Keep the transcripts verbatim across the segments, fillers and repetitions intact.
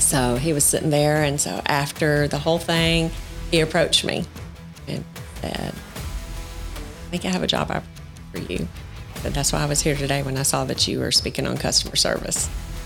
So he was sitting there, and so after the whole thing, he approached me and said, I think I have a job for you. But that's why I was here today when I saw that you were speaking on customer service.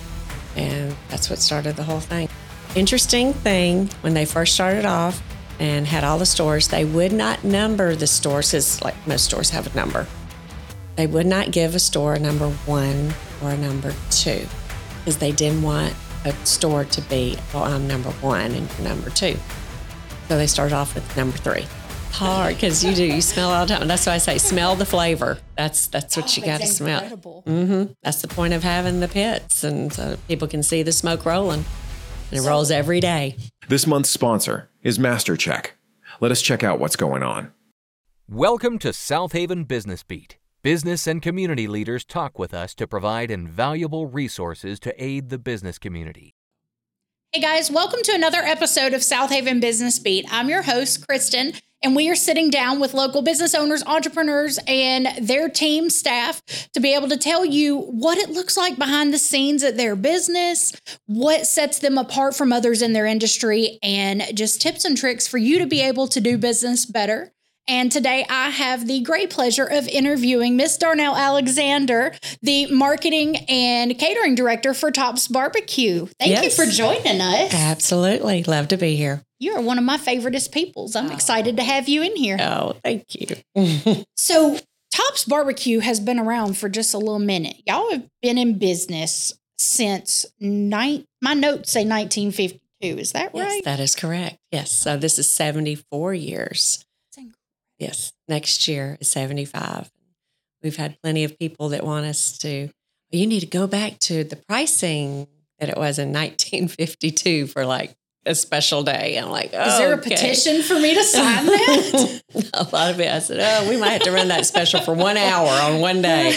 And that's what started the whole thing. Interesting thing, when they first started off and had all the stores, they would not number the stores, because like most stores have a number. They would not give a store a number one or a number two, because they didn't want a store to be, well, I'm number one and you're number two. So they started off with number three. Hard, because you do, you smell all the time. That's why I say smell the flavor. That's that's what oh, you got to smell. Mm-hmm. That's the point of having the pits, and so people can see the smoke rolling. And it so, rolls every day. This month's sponsor is MasterCheck. Let us check out what's going on. Welcome to South Haven Business Beat. Business and community leaders talk with us to provide invaluable resources to aid the business community. Hey guys, welcome to another episode of South Haven Business Beat. I'm your host, Kristen, and we are sitting down with local business owners, entrepreneurs, and their team staff to be able to tell you what it looks like behind the scenes at their business, what sets them apart from others in their industry, and just tips and tricks for you to be able to do business better. And today I have the great pleasure of interviewing Miss Darnell Alexander, the marketing and catering director for Tops Barbecue. Thank yes. you for joining us. Absolutely. Love to be here. You are one of my favoriteest peoples. I'm oh. excited to have you in here. Oh, thank you. So Tops Barbecue has been around for just a little minute. Y'all have been in business since, ni- my notes say nineteen fifty-two. Is that yes, right? That is correct. Yes. So this is seventy-four years. Yes, next year is seventy-five. We've had plenty of people that want us to, well, you need to go back to the pricing that it was in nineteen fifty-two for like a special day. I'm like, oh, is there a okay. petition for me to sign that? A lot of it. I said, oh, we might have to run that special for one hour on one day.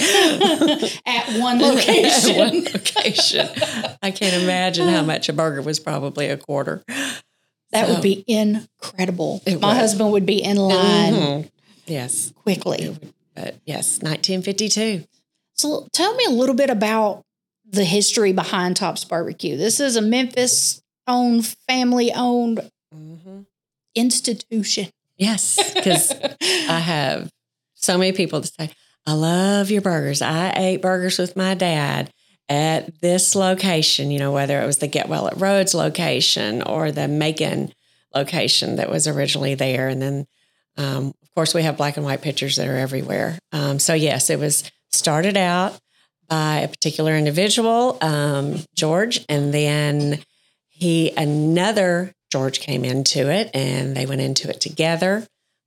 At one location. At one location. I can't imagine how much a burger was, probably a quarter. That so, would be incredible. My was. husband would be in line. Mm-hmm. Yes. Quickly. But yes, nineteen fifty-two. So tell me a little bit about the history behind Tops Barbecue. This is a Memphis-owned, family-owned mm-hmm. institution. Yes, because I have so many people that say, I love your burgers. I ate burgers with my dad at this location, you know, whether it was the Get Well at Rhodes location or the Macon location that was originally there. And then, um, of course, we have black and white pictures that are everywhere. Um, so, yes, it was started out by a particular individual, um, George, and then he, another George came into it, and they went into it together.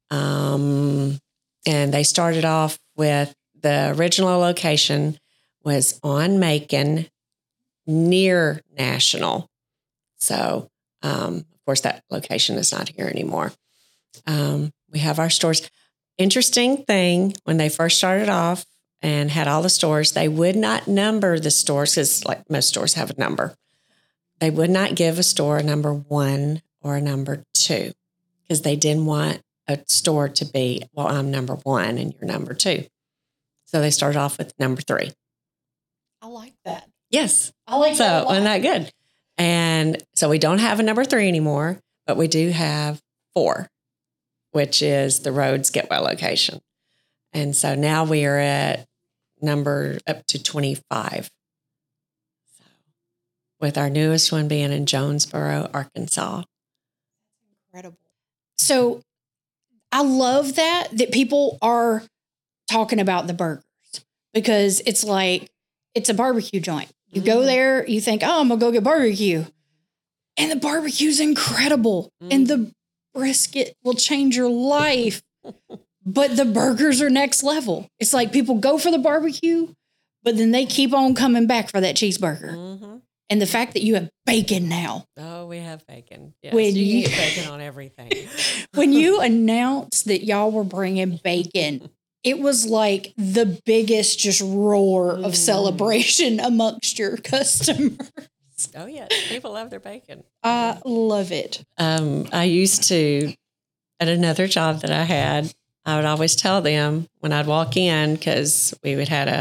Um, and they started off with the original location was on Macon, near National. So, um, of course, that location is not here anymore. Um, we have our stores. Interesting thing, when they first started off and had all the stores, they would not number the stores, because like most stores have a number. They would not give a store a number one or a number two, because they didn't want a store to be, well, I'm number one and you're number two. So they started off with number three. I like that. Yes. I like so, that. So, isn't that good? And so we don't have a number three anymore, but we do have four, which is the Rhodes Get Well location. And so now we are at number up to twenty-five. So, with our newest one being in Jonesboro, Arkansas. Incredible. So I love that, that people are talking about the burgers, because it's like, it's a barbecue joint. You mm. go there, you think, oh, I'm going to go get barbecue. And the barbecue's incredible. Mm. And the brisket will change your life. But the burgers are next level. It's like people go for the barbecue, but then they keep on coming back for that cheeseburger. Mm-hmm. And the fact that you have bacon now. Oh, we have bacon. Yes, when you, you get bacon on everything. When you announced that y'all were bringing bacon, it was like the biggest just roar mm. of celebration amongst your customers. Oh, yeah. People love their bacon. I love it. Um, I used to, at another job that I had, I would always tell them when I'd walk in, because we would had a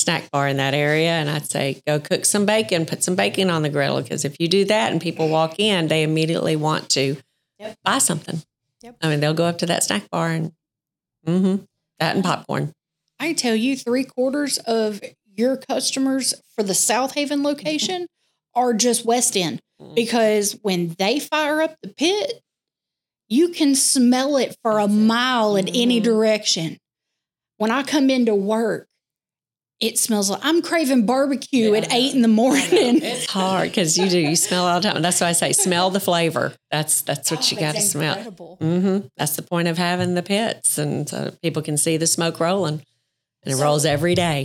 snack bar in that area. And I'd say, go cook some bacon, put some bacon on the griddle. Because if you do that and people walk in, they immediately want to yep. buy something. Yep. I mean, they'll go up to that snack bar and mm-hmm, that and popcorn. I tell you, three quarters of your customers for the South Haven location are just West End. Because when they fire up the pit, you can smell it for a mile in any direction. When I come into work, it smells like I'm craving barbecue yeah, at eight in the morning. It's hard because you do. You smell all the time. That's why I say smell the flavor. That's that's what oh, you got to smell. Mm-hmm. That's the point of having the pits. And so people can see the smoke rolling. And it so, rolls every day.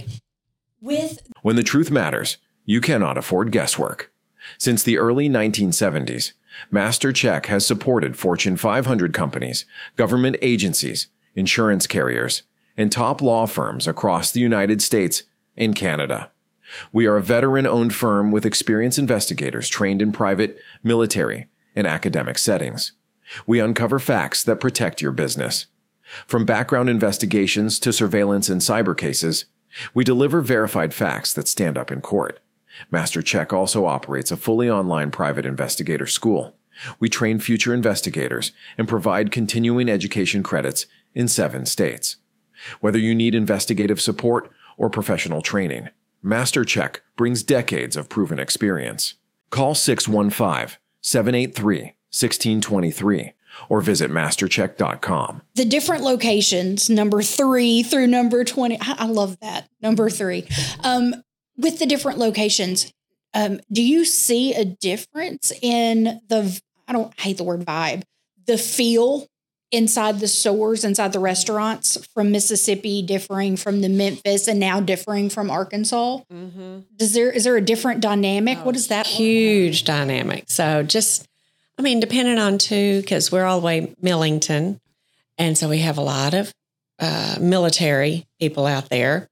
With When the truth matters, you cannot afford guesswork. Since the early nineteen seventies, MasterCheck has supported Fortune five hundred companies, government agencies, insurance carriers, and top law firms across the United States and Canada. We are a veteran-owned firm with experienced investigators trained in private, military, and academic settings. We uncover facts that protect your business. From background investigations to surveillance and cyber cases, we deliver verified facts that stand up in court. MasterCheck also operates a fully online private investigator school. We train future investigators and provide continuing education credits in seven states. Whether you need investigative support or professional training, MasterCheck brings decades of proven experience. Call six one five, seven eight three, one six two three or visit master check dot com. The different locations, number three through number twenty. I, I love that. Number three. Um, with the different locations, um, do you see a difference in the, I don't hate the word vibe, the feel inside the stores, inside the restaurants from Mississippi differing from the Memphis and now differing from Arkansas? Mm-hmm. Does there, is there a different dynamic? Oh, what is that? Huge dynamic. So just, I mean, depending on too, because we're all the way Millington. And so we have a lot of uh, military people out there.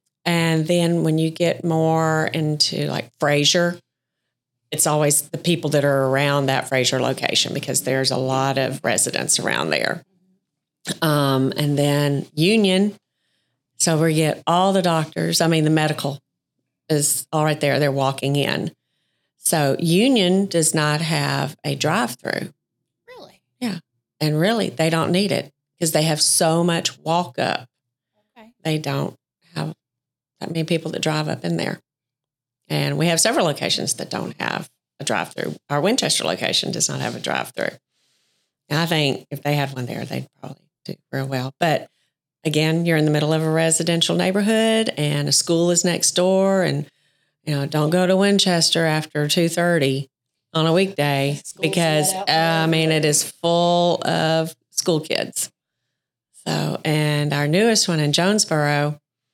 And then when you get more into like Fraser, it's always the people that are around that Fraser location because there's a lot of residents around there. Um, and then Union. So we get all the doctors. I mean, the medical is all right there. They're walking in. So Union does not have a drive-through. Really? Yeah. And really, they don't need it because they have so much walk up. Okay. They don't have that many people that drive up in there. And we have several locations that don't have a drive-through. Our Winchester location does not have a drive-through. And I think if they had one there, they'd probably do real well. But again, you're in the middle of a residential neighborhood and a school is next door. And, you know, don't go to Winchester after two thirty on a weekday School's because, uh, I mean, it is full of school kids. So, and our newest one in Jonesboro,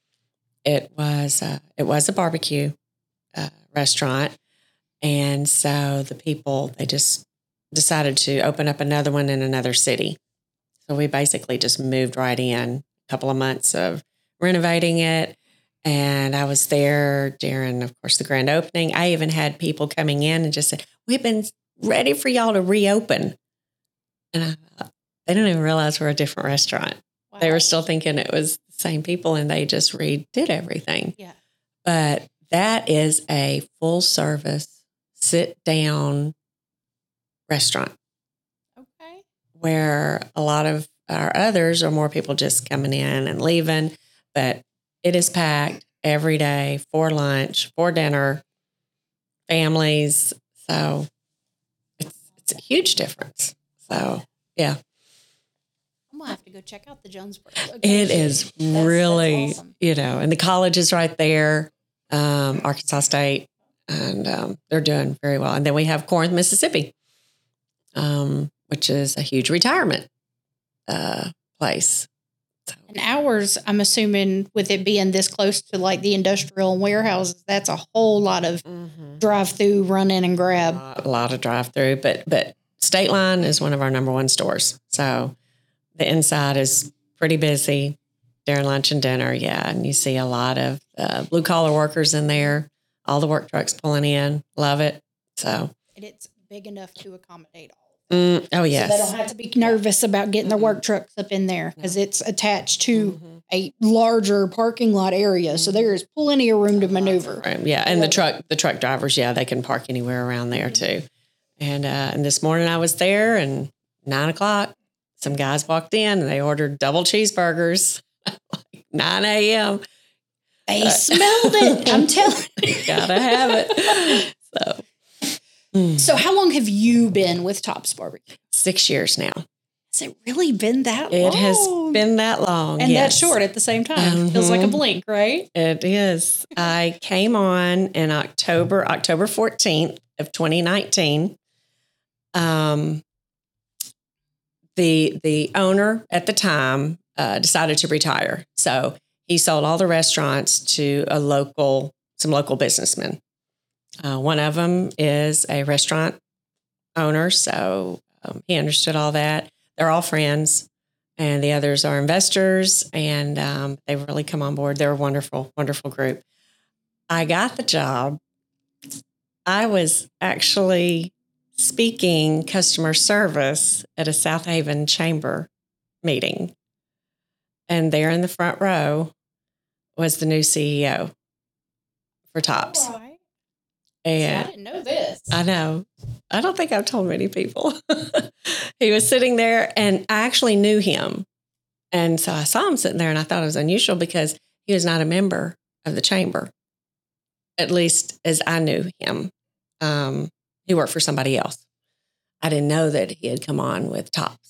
it was, uh, it was a barbecue Uh, restaurant. And so the people, they just decided to open up another one in another city. So we basically just moved right in, a couple of months of renovating it. And I was there during, of course, the grand opening. I even had people coming in and just said, we've been ready for y'all to reopen. And I thought, they didn't even realize we're a different restaurant. Wow. They were still thinking it was the same people and they just redid everything. Yeah. But that is a full service, sit down restaurant. Okay. Where a lot of our others are more people just coming in and leaving, but it is packed every day for lunch, for dinner, families. So it's it's a huge difference. So yeah. I'm gonna have to go check out the Jonesboro location. It is that's, really, that's awesome. You know, and the college is right there. Um, Arkansas State, and um, they're doing very well. And then we have Corinth, Mississippi, um, which is a huge retirement uh, place. So. And ours, I'm assuming, with it being this close to like the industrial and warehouses, that's a whole lot of mm-hmm. drive-through, run in and grab. A lot, a lot of drive-through, but but State Line is one of our number one stores. So the inside is pretty busy. During lunch and dinner, yeah. And you see a lot of uh, blue-collar workers in there, all the work trucks pulling in. Love it. So, and it's big enough to accommodate all of Mm, oh, yes. So they don't have to be nervous about getting their work trucks up in there because no. it's attached to mm-hmm. a larger parking lot area. Mm-hmm. So there is plenty of room to maneuver. Right. Yeah. And the truck, the truck drivers, yeah, they can park anywhere around there too. And, uh, and this morning I was there and nine o'clock, some guys walked in and they ordered double cheeseburgers, like nine a.m. They uh, smelled it. I'm telling you. Gotta have it. So. So how long have you been with Tops Barbecue? Six years now. Has it really been that it long? It has been that long. And yes. that short at the same time. Mm-hmm. Feels like a blink, right? It is. I came on in October, October fourteenth of twenty nineteen. Um, the, the owner at the time uh, decided to retire. So he sold all the restaurants to a local, some local businessmen. Uh, one of them is a restaurant owner, so um, he understood all that. They're all friends, and the others are investors, and um, they've really come on board. They're a wonderful, wonderful group. I got the job. I was actually speaking customer service at a South Haven Chamber meeting, and there in the front row was the new C E O for Tops. All right. And I didn't know this. I know. I don't think I've told many people. He was sitting there and I actually knew him. And so I saw him sitting there and I thought it was unusual because he was not a member of the chamber, at least as I knew him. Um, he worked for somebody else. I didn't know that he had come on with Tops.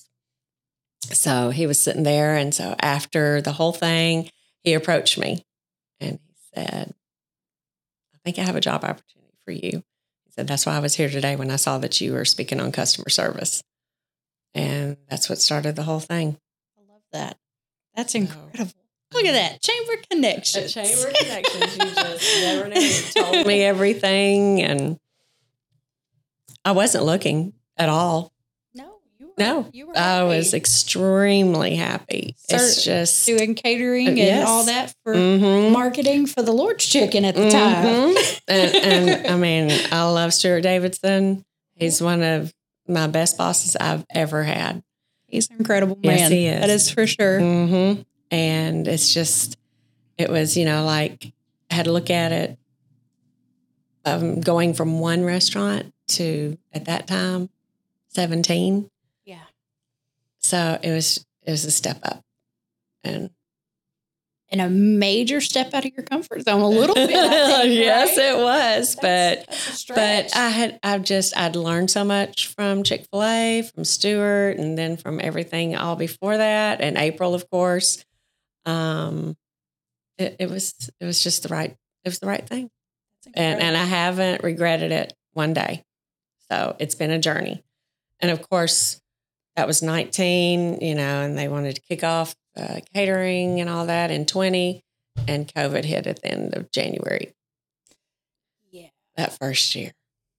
So he was sitting there. And so after the whole thing, he approached me and he said, I think I have a job opportunity for you. He said, that's why I was here today when I saw that you were speaking on customer service. And that's what started the whole thing. I love that. That's incredible. Look at that. Chamber connections. Chamber connections. You just never know. You told me everything. And I wasn't looking at all. No, you were. No, you were I happy. was extremely happy. Start it's just doing catering and yes. all that for mm-hmm. marketing for the Lord's Chicken at the mm-hmm. time. and, and I mean, I love Stuart Davidson. He's one of my best bosses I've ever had. He's an incredible man. Yes, he is. That is for sure. Mm-hmm. And it's just, it was, you know, like I had to look at it. Um, going from one restaurant to at that time seventeen. Yeah. So it was it was a step up, and and a major step out of your comfort zone a little bit. I think, yes, right? it was. That's, but that's but I had I've just I'd learned so much from Chick-fil-A, from Stuart, and then from everything all before that, and April, of course. Um, it, it was it was just the right it was the right thing, and and I haven't regretted it one day. So it's been a journey, and of course. That was nineteen, you know, and they wanted to kick off uh, catering and all that in twenty, and COVID hit at the end of January. Yeah. That first year.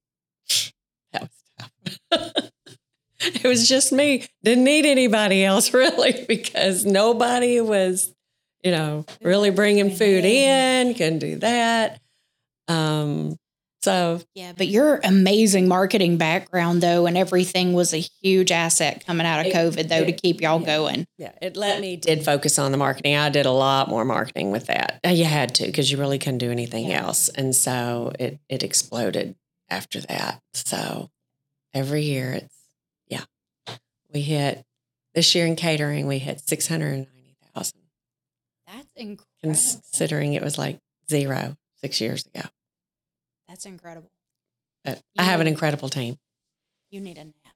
That was tough. It was just me. Didn't need anybody else, really, because nobody was, you know, really bringing food in, couldn't do that. Um, So, yeah, but your amazing marketing background, though, and everything was a huge asset coming out of it, COVID, though, it, to keep y'all yeah, going. Yeah, it let me did focus on the marketing. I did a lot more marketing with that. You had to because you really couldn't do anything yeah. else. And so it it exploded after that. So every year it's, yeah, we hit, this year in catering, we hit six hundred ninety thousand. That's incredible. Considering it was like zero six years ago. That's incredible. But I have an incredible team. You need a nap.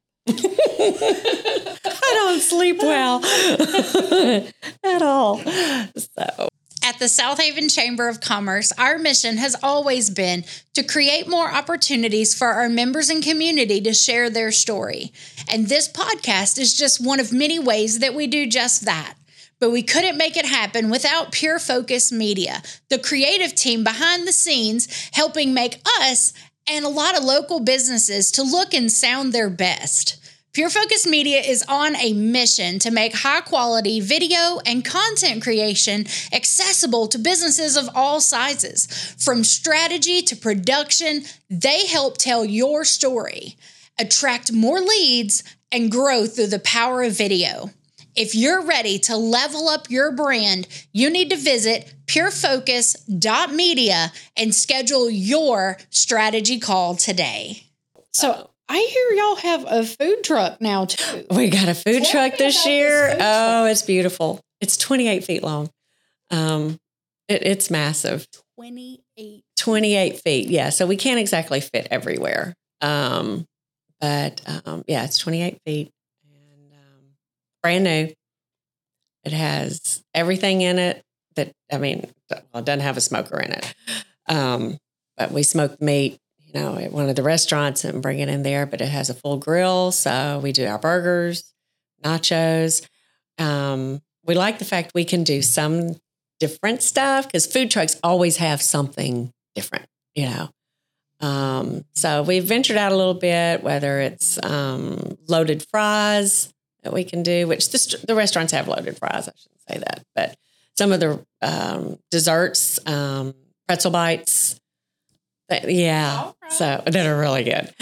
I don't sleep well at all. So. At the South Haven Chamber of Commerce, our mission has always been to create more opportunities for our members and community to share their story. And this podcast is just one of many ways that we do just that. But we couldn't make it happen without Pure Focus Media, the creative team behind the scenes helping make us and a lot of local businesses to look and sound their best. Pure Focus Media is on a mission to make high-quality video and content creation accessible to businesses of all sizes. From strategy to production, they help tell your story. attract more leads, and grow through the power of video. If you're ready to level up your brand, you need to visit pure focus dot media and schedule your strategy call today. So I hear y'all have a food truck now too. We got a food Tell truck me this about year. this food Oh, truck. it's beautiful. It's twenty-eight feet long. Um, it, it's massive. twenty-eight twenty-eight feet. Yeah. So we can't exactly fit everywhere. Um, but um, yeah, it's twenty-eight feet and um, brand new. It has everything in it that, I mean, well, it doesn't have a smoker in it. Um, but we smoke meat, you know, at one of the restaurants and bring it in there, but it has a full grill. So we do our burgers, nachos. Um, we like the fact we can do some different stuff because food trucks always have something different, you know. Um, so we've ventured out a little bit, whether it's um, loaded fries that we can do, which the, the restaurants have loaded fries. I shouldn't say that, but some of the um, desserts, um, pretzel bites, that, yeah, right. so that are really good.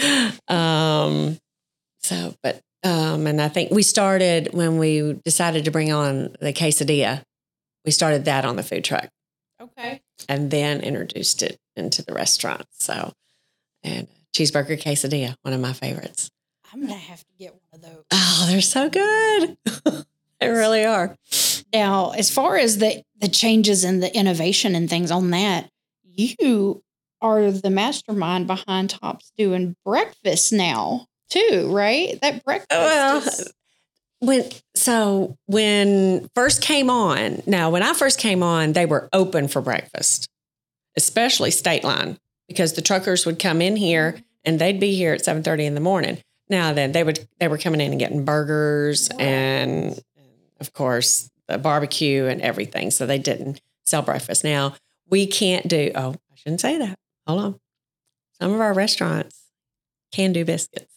Um, so, but um, and I think we started when we decided to bring on the quesadilla. We started that on the food truck. Okay. And then introduced it into the restaurant. So, and cheeseburger quesadilla, one of my favorites. I'm going to have to get one of those. Oh, they're so good. They really are. Now, as far as the, the changes and the innovation and things on that, you are the mastermind behind Tops doing breakfast now too, right? That breakfast Well, is- when so when first came on, now when I first came on, they were open for breakfast, especially State Line, because the truckers would come in here and they'd be here at seven thirty in the morning. Now then, they would they were coming in and getting burgers and, of course, the barbecue and everything. So they didn't sell breakfast. Now we can't do. Oh, I shouldn't say that. Hold on. Some of our restaurants can do biscuits,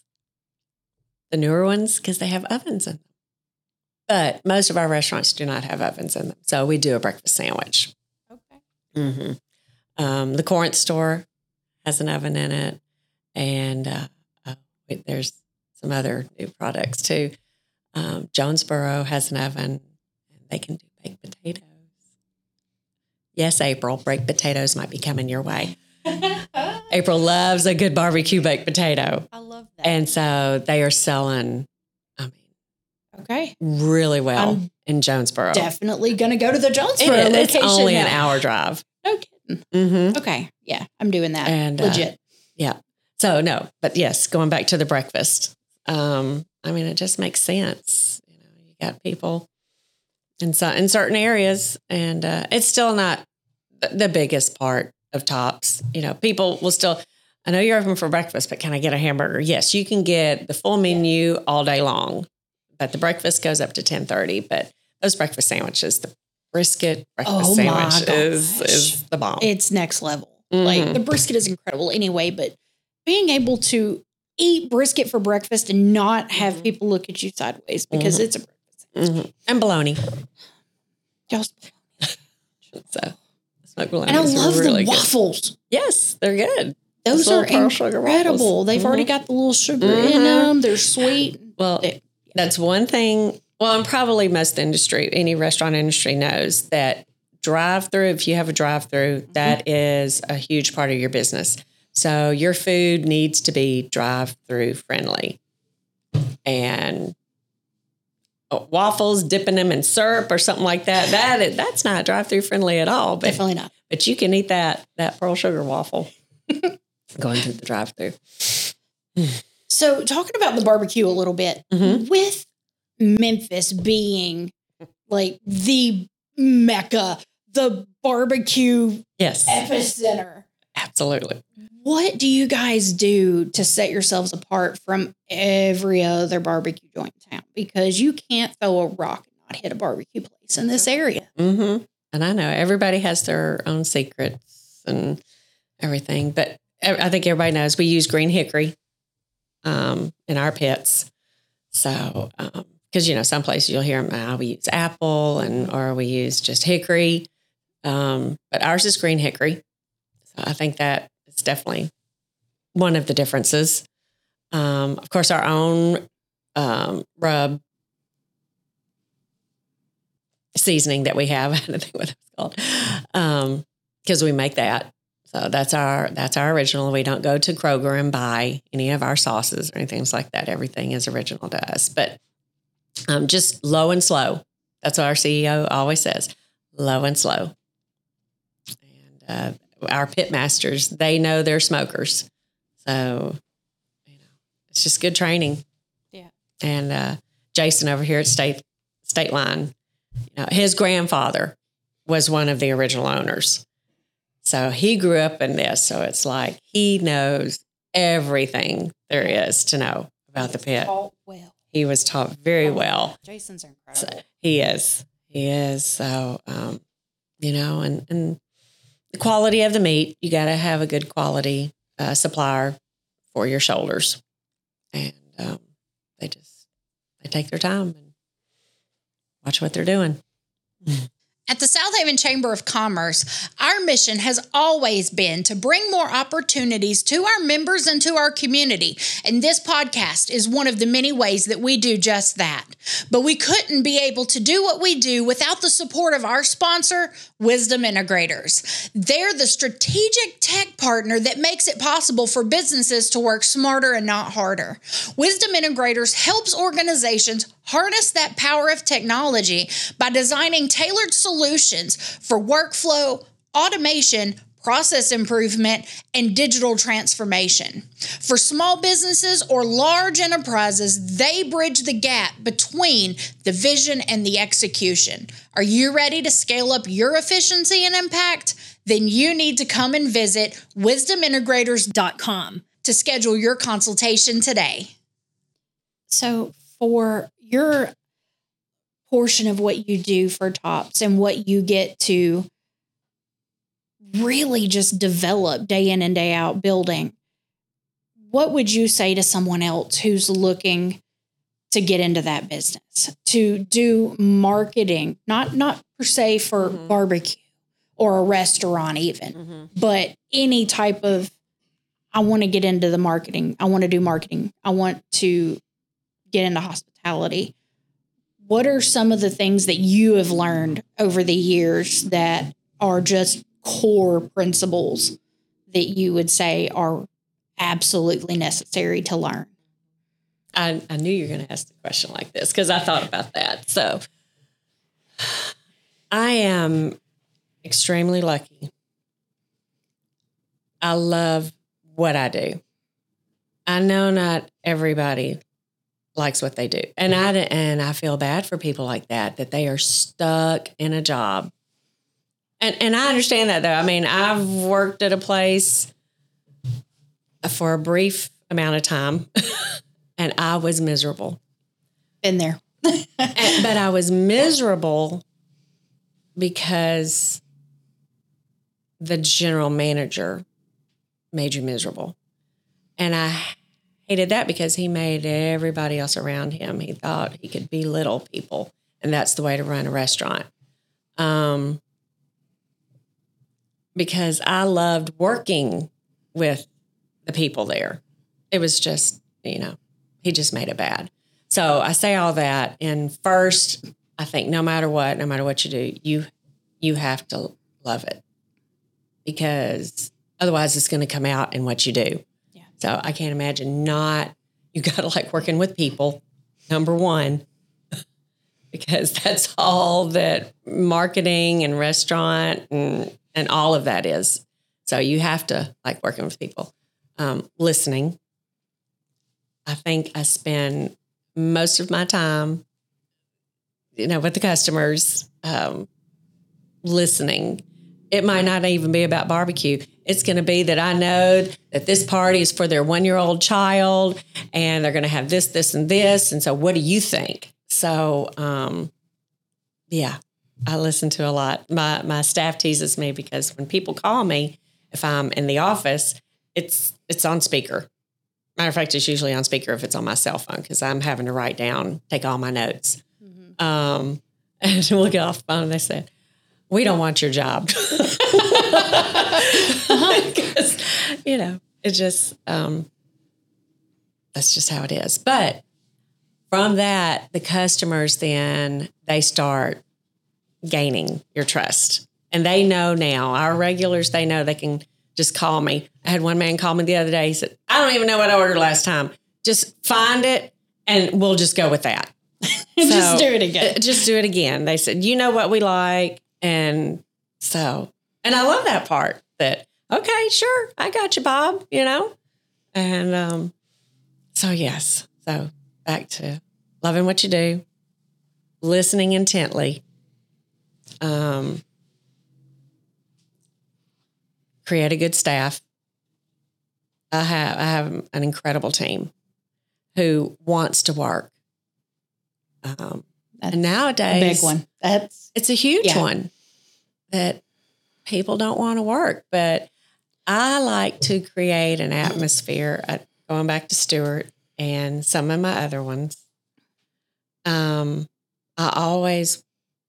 the newer ones, because they have ovens in them. But most of our restaurants do not have ovens in them. So we do a breakfast sandwich. okay. Mm-hmm. Um, the Corinth store has an oven in it. And uh, uh, wait, there's some other new products too. Um, Jonesboro has an oven. And they can do baked potatoes. Yes, April, baked potatoes might be coming your way. April loves a good barbecue baked potato. I love that. And so they are selling, I mean, okay. really well I'm in Jonesboro. Definitely going to go to the It Jonesboro is. location. It's only an now. hour drive. No kidding. Mm-hmm. Okay. Yeah, I'm doing that. And, uh, Legit. Yeah. So no, but yes, going back to the breakfast. Um, I mean, it just makes sense. You know, you got people in some, in certain areas, and uh, it's still not the, the biggest part of Tops. You know, people will still. I know you're open for breakfast, but can I get a hamburger? Yes, you can get the full menu all day long, but the breakfast goes up to ten thirty. But those breakfast sandwiches, the brisket breakfast Oh my sandwich is gosh. is the bomb. It's next level. Mhm. Like the brisket is incredible anyway, but being able to eat brisket for breakfast and not have Mhm. people look at you sideways because Mhm. it's a breakfast sandwich. Mhm. And bologna. Just- So smoked bologna And I is love really the good. waffles. Yes, they're good. Those Those are little pearl sugar incredible. waffles. They've already Mhm. got the little sugar in Mhm. them. They're sweet. Well, They- that's one thing. Well, and probably most industry, any restaurant industry knows that drive through, if you have a drive through, Mm-hmm. that is a huge part of your business. So your food needs to be drive through friendly. And uh, waffles, dipping them in syrup or something like that, that is, that's not drive through friendly at all. But Definitely not. But you can eat that that pearl sugar waffle going through the drive-through. So talking about the barbecue a little bit, Mhm. with Memphis being like the mecca, the barbecue Yes, epicenter, absolutely. what do you guys do to set yourselves apart from every other barbecue joint in town? Because you can't throw a rock and not hit a barbecue place in this area. Mm-hmm. And I know everybody has their own secrets and everything, but I think everybody knows we use green hickory um, in our pits. So, because, um, you know, some places you'll hear them, oh, we use apple and or we use just hickory. Um, but ours is green hickory. So I think that it's definitely one of the differences. Um, Um, of course, our own um, rub seasoning that we have. I don't think what it's called, because um, we make that. So that's our that's our original. We don't go to Kroger and buy any of our sauces or anything like that. Everything is original to us. But um, just low and slow. That's what our C E O always says, low and slow. And uh, our pit masters, they know they're smokers. So, you know, it's just good training. Yeah. And uh, Jason over here at State State Line, you know, his grandfather was one of the original owners. So he grew up in this. So it's like he knows everything there is to know about the pit. Taught well. He was taught very well. Jason's incredible. So he is. He is. So, um, you know, and, and the quality of the meat, you got to have a good quality uh, supplier for your shoulders. And um, they just, they take their time and watch what they're doing. At the South Haven Chamber of Commerce, our mission has always been to bring more opportunities to our members and to our community. And this podcast is one of the many ways that we do just that. But we couldn't be able to do what we do without the support of our sponsor, Wisdom Integrators. They're the strategic tech partner that makes it possible for businesses to work smarter and not harder. Wisdom Integrators helps organizations harness that power of technology by designing tailored solutions for workflow, automation, process improvement, and digital transformation. For small businesses or large enterprises, they bridge the gap between the vision and the execution. Are you ready to scale up your efficiency and impact? Then you need to come and visit wisdom integrators dot com to schedule your consultation today. So for your portion of what you do for Tops and what you get to really just develop day in and day out building, what would you say to someone else who's looking to get into that business, to do marketing, not, not per se for mm-hmm. barbecue or a restaurant even, mm-hmm. but any type of, I want to get into the marketing. I want to do marketing. I want to get into hospitality. What are some of the things that you have learned over the years that are just core principles that you would say are absolutely necessary to learn? I, I knew you were going to ask a question like this because I thought about that. So I am extremely lucky. I love what I do. I know not everybody likes what they do. And I, and I feel bad for people like that, that they are stuck in a job. And and I understand that, though. I mean, I've worked at a place for a brief amount of time, and I was miserable. Been there. and, but I was miserable because the general manager made you miserable. And I hated that because he made everybody else around him. He thought he could belittle people, and that's the way to run a restaurant. Um, because I loved working with the people there. It was just, you know, he just made it bad. So I say all that. And first, I think no matter what, no matter what you do, you you have to love it, because otherwise it's going to come out in what you do. Yeah. So I can't imagine not, you got to like working with people, number one, because that's all that marketing and restaurant and, and all of that is. So you have to like working with people. Um, listening. I think I spend most of my time, you know, with the customers, um, listening. It might not even be about barbecue. It's going to be that I know that this party is for their one-year-old child and they're going to have this, this, and this. And so what do you think? So, um, yeah, I listen to a lot. My my staff teases me because when people call me, if I'm in the office, it's it's on speaker. Matter of fact, it's usually on speaker if it's on my cell phone because I'm having to write down, take all my notes. Mm-hmm. Um, and we'll get off the phone and they said, we don't want your job. Because, you know, it just, um, that's just how it is. But from that, the customers then, they start gaining your trust. And they know now, our regulars, they know they can just call me. I had one man call me the other day. He said, I don't even know what I ordered last time. Just find it and we'll just go with that. Just So, do it again. Just do it again. They said, you know what we like. And so, and I love that part that, okay, sure, I got you, Bob, you know? And um, so, yes. So back to loving what you do, listening intently, um, create a good staff. I have, I have an incredible team who wants to work. Um, and nowadays, a big one. That's it's a huge yeah. one that people don't want to work. But I like to create an atmosphere, uh, going back to Stuart and some of my other ones. Um, I always,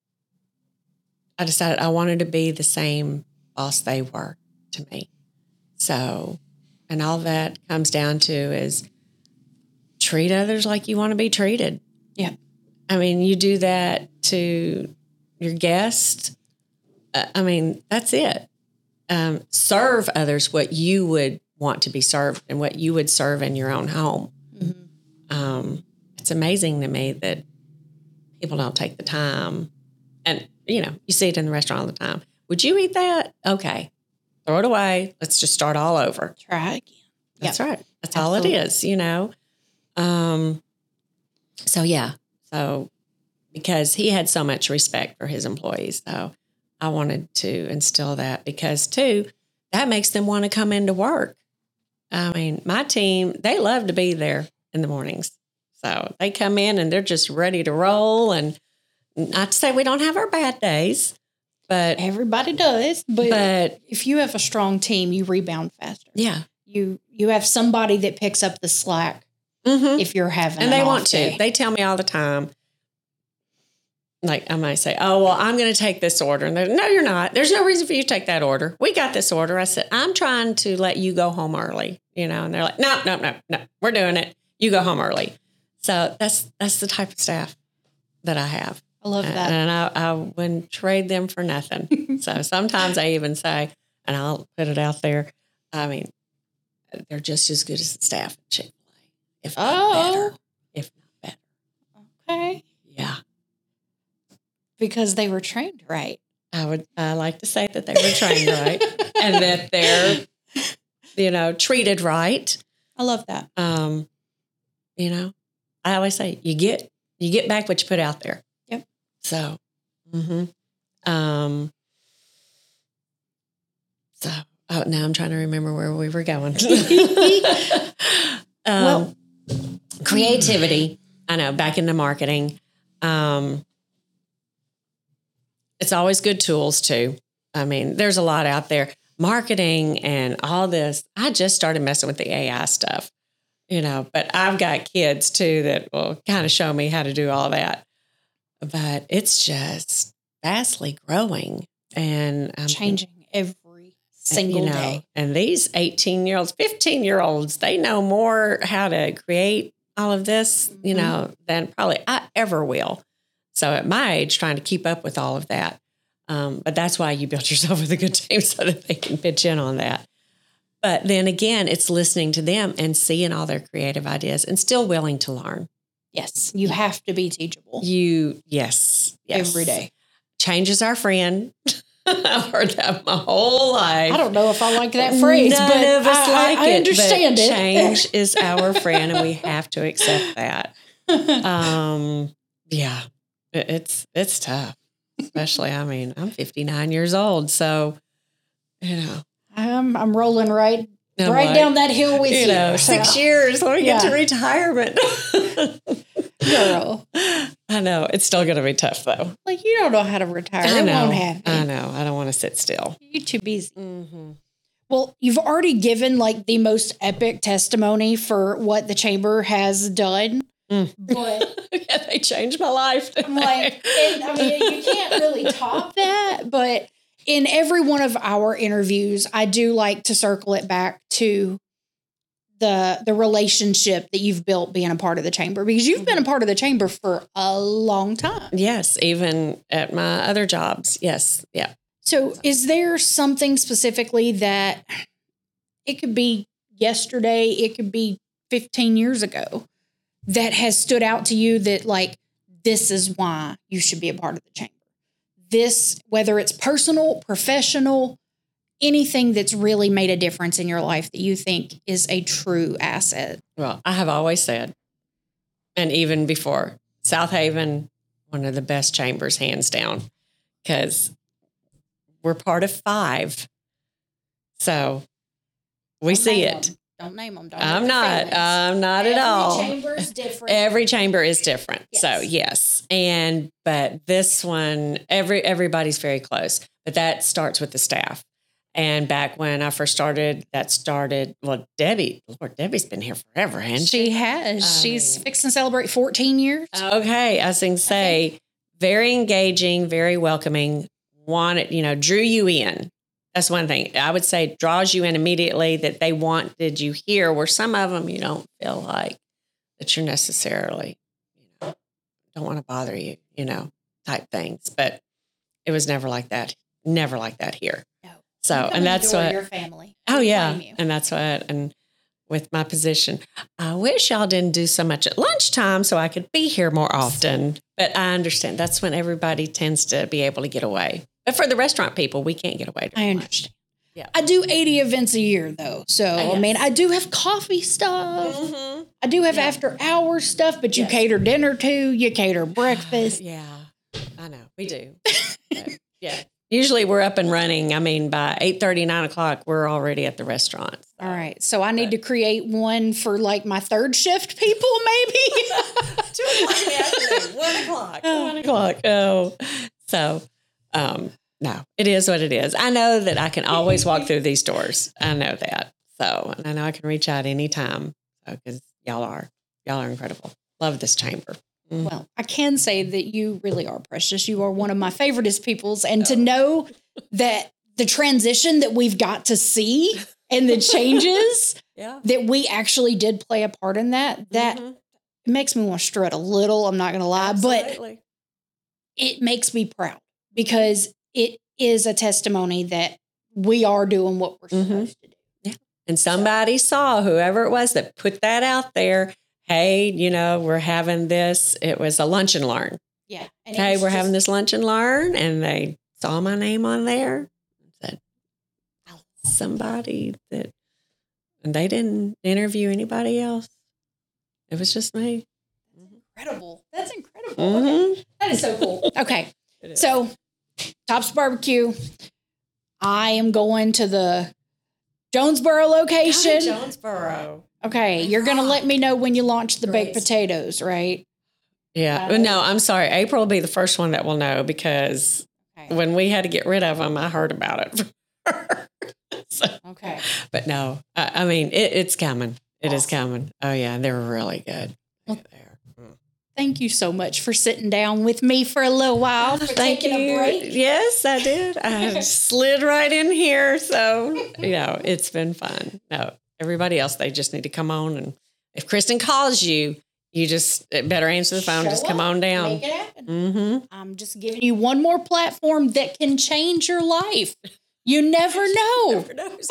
I decided I wanted to be the same boss they were to me. So, and all that comes down to is treat others like you want to be treated. Yeah. I mean, you do that to your guests. Uh, I mean, that's it. Um, serve others what you would want to be served and what you would serve in your own home. Mm-hmm. Um, it's amazing to me that people don't take the time. And, you know, you see it in the restaurant all the time. Would you eat that? Okay. Throw it away. Let's just start all over. Try again. That's yep. right. That's Absolutely. all it is, you know. Um. So, yeah. So, because he had so much respect for his employees. So, I wanted to instill that because, too, that makes them want to come into work. I mean, my team, they love to be there in the mornings. So, they come in and they're just ready to roll. And not to say we don't have our bad days, but everybody does. But, but if you have a strong team, you rebound faster. Yeah. You you have somebody that picks up the slack mm-hmm. if you're having and they an want off to. day. They tell me all the time. Like I might say, oh, well, I'm going to take this order. And they're, no, you're not. There's no reason for you to take that order. We got this order. I said, I'm trying to let you go home early, you know, and they're like, no, no, no, no, we're doing it. You go home early. So that's, that's the type of staff that I have. I love that. And I, I wouldn't trade them for nothing. So sometimes I even say, and I'll put it out there, I mean, they're just as good as the staff at Chick-fil-A, if not Oh. better. If not better. Okay. Yeah. Because they were trained right. I would I like to say that they were trained right and that they're, you know, treated right. I love that. Um, you know, I always say you get you get back what you put out there. Yep. So, mm-hmm. um, so oh, now I'm trying to remember where we were going. um, Well, creativity. I know. Back into marketing. Um, It's always good tools too. I mean, there's a lot out there. Marketing and all this. I just started messing with the A I stuff, you know, but I've got kids too that will kind of show me how to do all that. But it's just vastly growing and um, changing every single you know, day. And these eighteen year olds, fifteen year olds, they know more how to create all of this, mm-hmm. you know, than probably I ever will. So at my age, trying to keep up with all of that. Um, but that's why you built yourself with a good team so that they can pitch in on that. But then again, it's listening to them and seeing all their creative ideas and still willing to learn. Yes. You have to be teachable. You, yes. yes. Every day. Change is our friend. I've heard that my whole life. I don't know if I like that phrase, None but of us I, like I, I it, understand but it. Change is our friend and we have to accept that. Um, yeah. It's it's tough, especially, I mean, I'm fifty-nine years old, so, you know. I'm, I'm rolling right I'm right like, down that hill with you. You know, so. six years when we Yeah. get to retirement. Girl. I know. It's still going to be tough, though. Like, you don't know how to retire. I It know. won't happen. I know. I don't want to sit still. You're too busy. Mm-hmm. Well, you've already given like the most epic testimony for what the chamber has done. Mm. But Yeah, they changed my life. I'm like, and, I mean, you can't really top that. But in every one of our interviews, I do like to circle it back to the the relationship that you've built being a part of the chamber? Because you've been a part of the chamber for a long time. Yes, even at my other jobs. Yes, yeah. So is there something specifically that it could be yesterday, it could be fifteen years ago, that has stood out to you that like, this is why you should be a part of the chamber? This, whether it's personal, professional, anything that's really made a difference in your life that you think is a true asset? Well, I have always said, and even before, South Haven, one of the best chambers, hands down, because we're part of five. So we Don't see name it. them. Don't name them. Don't I'm hurt not. their feelings. I'm not Every at all. chamber is different. Every chamber is different. Yes. So yes. And, but this one, every, everybody's very close, but that starts with the staff. And back when I first started, that started, well, Debbie, Lord, Debbie's been here forever, hasn't she? She has. I She's mean- fixing to celebrate fourteen years. Okay. I was going to say, very engaging, very welcoming, wanted, you know, drew you in. That's one thing I would say, draws you in immediately, that they wanted you here, where some of them you don't feel like that you're necessarily, you know, don't want to bother you, you know, type things. But it was never like that. Never like that here. No. So, You come in and the that's door, what, your family. oh We yeah. blame you. And that's what, and with my position, I wish y'all didn't do so much at lunchtime so I could be here more often. But I understand that's when everybody tends to be able to get away. But for the restaurant people, we can't get away. I understand. Yeah. I do eighty events a year though. So, I yes. mean, I do have coffee stuff. Mm-hmm. I do have Yeah. after hours stuff, but you Yes. cater dinner too. You cater breakfast. Yeah, I know. We do. But, yeah. Usually we're up and running. I mean, by eight thirty, nine o'clock, we're already at the restaurant. All right. So I need to create one for like my third shift people, maybe. Two o'clock in the afternoon. One o'clock. One o'clock. Oh, so, um, no, it is what it is. I know that I can always walk through these doors. I know that. So, and I know I can reach out anytime because y'all are, y'all are incredible. Love this chamber. Mm. Well, I can say that you really are precious. You are one of my favoriteest peoples. And to know that the transition that we've got to see and the changes Yeah. that we actually did play a part in that, that Mhm. makes me want to strut a little. I'm not going to lie, but Absolutely. it makes me proud because it is a testimony that we are doing what we're Mhm. supposed to do. And somebody saw, whoever it was that put that out there, hey, you know, we're having this. It was a lunch and learn. Yeah. And it Hey, was we're just- having this lunch and learn. And they saw my name on there and said, somebody that, and they didn't interview anybody else. It was just me. Incredible. That's incredible. Mhm. That is so cool. Okay. It is. So, Tops Barbecue, I am going to the Jonesboro location. Jonesboro. Okay. You're going to let me know when you launch the baked Great. potatoes, right? Yeah. Uh, No, I'm sorry. April will be the first one that will know because Okay. when we had to get rid of them, I heard about it. So, Okay. but no, I, I mean, it, it's coming. It is Awesome. coming. Oh, yeah. They're really good. Well, There. Mm. Thank you so much for sitting down with me for a little while, for Thank taking you. a break. Yes, I did. I slid right in here. So, you know, it's been fun. No, everybody else, they just need to come on. And if Kristen calls you, you just better answer the phone. Show just come up. on down. Make it happen. Mm-hmm. I'm just giving you one more platform that can change your life. You never know. Never knows.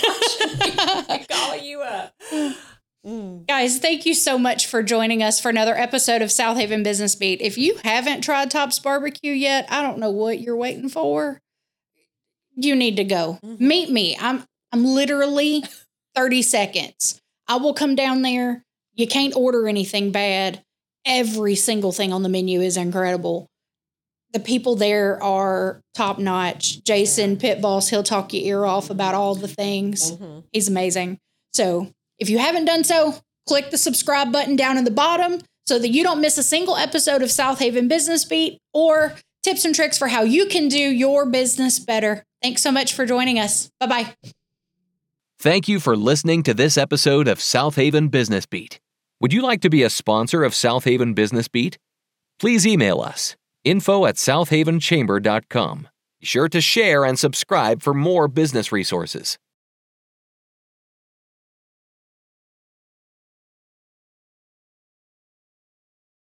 I call you up. Mm. Guys, thank you so much for joining us for another episode of South Haven Business Beat. If you haven't tried Tops Barbecue yet, I don't know what you're waiting for. You need to go. Mhm. Meet me. I'm I'm literally thirty seconds. I will come down there. You can't order anything bad. Every single thing on the menu is incredible. The people there are top notch. Jason, Pit Boss, he'll talk your ear off about all the things. Mhm. He's amazing. So if you haven't done so, click the subscribe button down in the bottom so that you don't miss a single episode of South Haven Business Beat or tips and tricks for how you can do your business better. Thanks so much for joining us. Bye-bye. Thank you for listening to this episode of South Haven Business Beat. Would you like to be a sponsor of South Haven Business Beat? Please email us, info at south haven chamber dot com. Be sure to share and subscribe for more business resources.